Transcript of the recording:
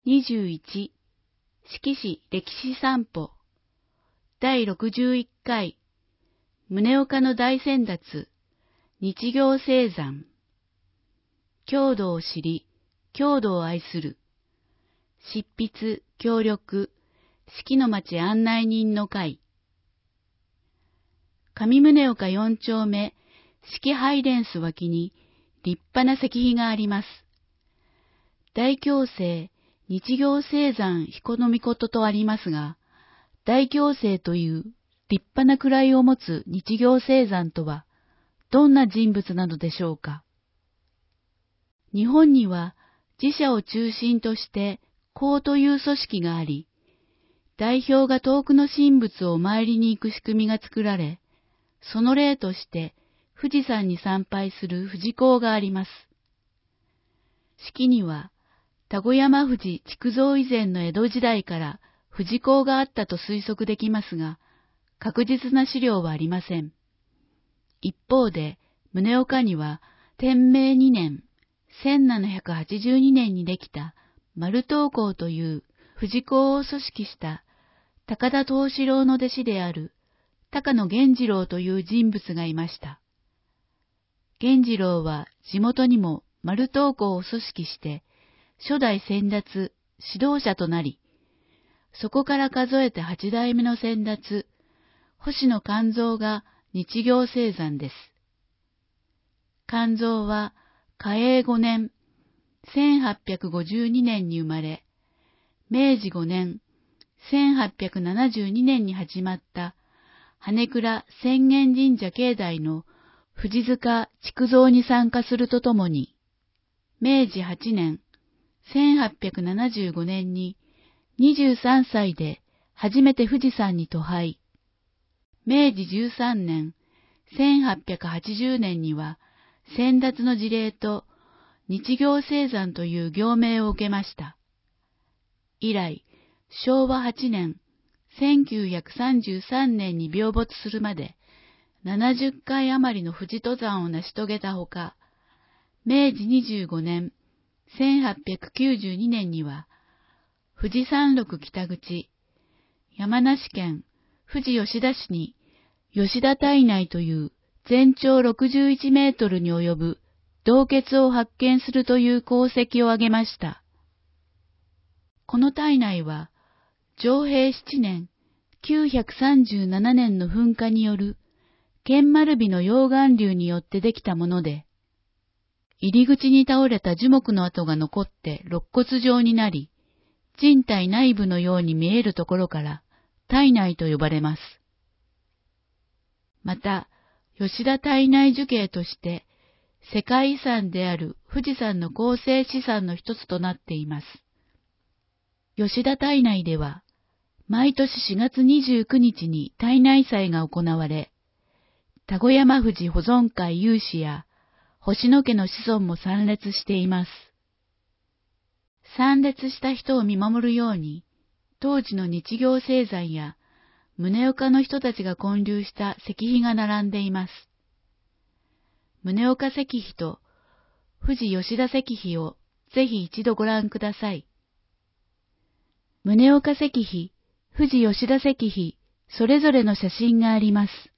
21、四季史歴史散歩、第61回、宗岡の大先達、日行青山、郷土を知り、郷土を愛する、執筆、協力、四季の町案内人の会、上宗岡4丁目、四季ハイレンス脇に立派な石碑があります。大強制、日行青山彦命とありますが、大強制という立派な位を持つ日行青山とは、どんな人物なのでしょうか。日本には自社を中心として公という組織があり、代表が遠くの神仏をお参りに行く仕組みが作られ、その例として富士山に参拝する富士講があります。式には、田子山富士築造以前の江戸時代から富士講があったと推測できますが、確実な資料はありません。一方で、宗岡には天明2年、1782年にできた丸東公という富士講を組織した高田藤四郎の弟子である高野源次郎という人物がいました。源次郎は地元にも丸東公を組織して初代先達指導者となり、そこから数えて8代目の先達、星野勘三が日行青山です。勘三は嘉永5年、1852年に生まれ、明治5年、1872年に始まった羽倉浅間神社境内の富士塚築造に参加するとともに、明治8年、1875年に23歳で初めて富士山に渡拝。明治13年、1880年には先達の辞令と日行青山という業名を受けました。以来、昭和8年、1933年に病没するまで70回余りの富士登山を成し遂げたほか、明治25年、1892年には、富士山麓北口、山梨県富士吉田市に吉田胎内という全長61メートルに及ぶ洞穴を発見するという功績を挙げました。この胎内は、承平7年、937年の噴火による剣丸日の溶岩流によってできたもので、入り口に倒れた樹木の跡が残って肋骨状になり、人体内部のように見えるところから胎内と呼ばれます。また、吉田胎内樹型として世界遺産である富士山の構成資産の一つとなっています。吉田胎内では、毎年4月29日に胎内祭が行われ、田子山富士保存会有志や星野家の子孫も参列しています。参列した人を見守るように、当時の日行青山や宗岡の人たちが建立した石碑が並んでいます。宗岡石碑と富士吉田石碑をぜひ一度ご覧ください。宗岡石碑、富士吉田石碑、それぞれの写真があります。